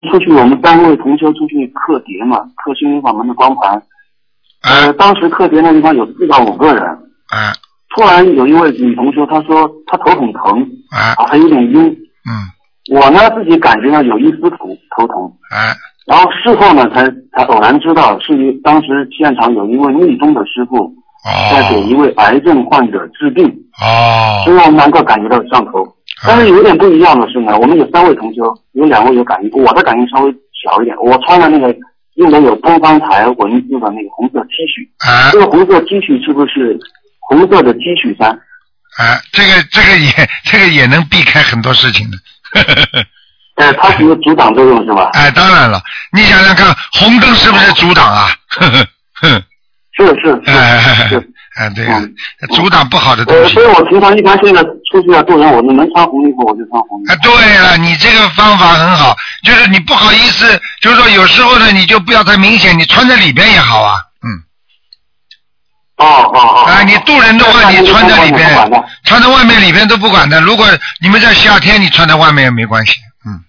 出去，我们3位同修出去刻碟嘛，刻心灵法门的光盘。当时刻碟那地方有4到5个人。突然有一位女同修，她说她头很疼，还有点晕。我呢自己感觉到有一丝头疼。然后事后呢才偶然知道，是当时现场有一位密宗的师傅在给一位癌症患者治病。所以我们能够感觉到上头。但是有点不一样的是呢，我们有3位同修，有2位有感应，我的感应稍微小一点。我穿了那个用的有东方台文字的那个红色 T 恤。这个红色 T 恤是不是红色的 T 恤衫？ 这个也能避开很多事情的。 它是有阻挡作用是吧？ 当然了，你想想看，红灯是不是阻挡啊？ 是。 对呀，阻挡不好的东西。 所以我平常一般现在出去要做人，我能穿红衣服我就穿红衣服。 对了，你这个方法很好，就是你不好意思，就是说有时候呢，你就不要太明显，你穿在里边也好啊。你渡人的话，你穿在里边，穿在外面里边都不管的。如果你们在夏天，你穿在外面也没关系。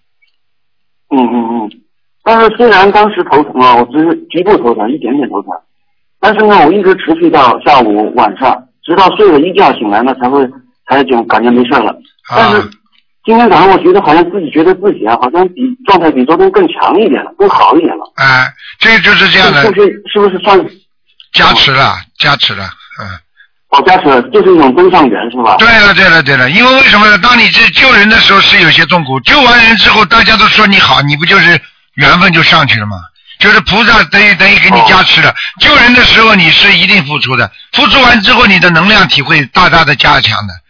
但是虽然当时头疼啊，我只是局部头疼，一点点头疼，但是呢，我一直持续到下午晚上，直到睡了一觉醒来呢，才就感觉没事了。但是今天早上我觉得好像自己好像状态比昨天更强一点了，更好一点了。 这就是这样的。 是不是算加持了？加持了。 就是一种增上缘是吧？对了，因为什么呢？当你救人的时候是有些痛苦，救完人之后大家都说你好，你不就是缘分就上去了吗？就是菩萨等于给你加持了。救人的时候你是一定付出的，付出完之后你的能量体会大大的加强的。